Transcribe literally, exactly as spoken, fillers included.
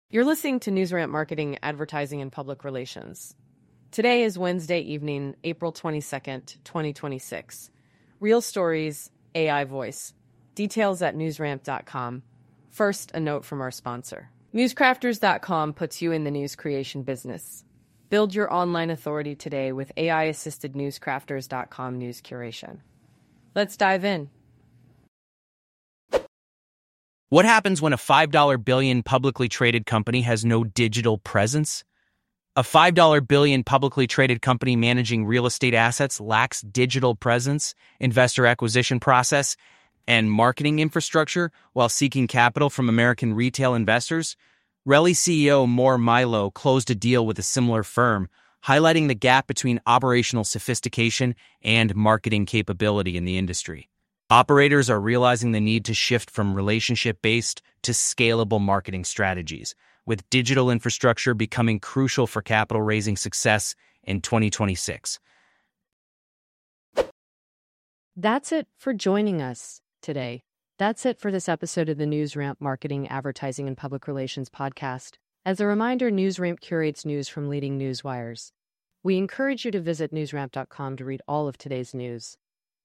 You're listening to NewsRamp Marketing, Advertising, and Public Relations. Today is Wednesday evening, April twenty-second, twenty twenty-six. Real stories, A I voice. Details at newsramp dot com. First, a note from our sponsor. newscrafters dot com puts you in the news creation business. Build your online authority today with A I-assisted newscrafters dot com news curation. Let's dive in. What happens when a five dollar billion publicly traded company has no digital presence? A five dollar billion publicly traded company managing real estate assets lacks digital presence, investor acquisition process, and marketing infrastructure while seeking capital from American retail investors? Relly C E O Mor Milo closed a deal with a similar firm, highlighting the gap between operational sophistication and marketing capability in the industry. Operators are realizing the need to shift from relationship-based to scalable marketing strategies, with digital infrastructure becoming crucial for capital-raising success in twenty twenty-six. That's it for joining us today. That's it for this episode of the NewsRamp Marketing, Advertising, and Public Relations podcast. As a reminder, NewsRamp curates news from leading news wires. We encourage you to visit newsramp dot com to read all of today's news.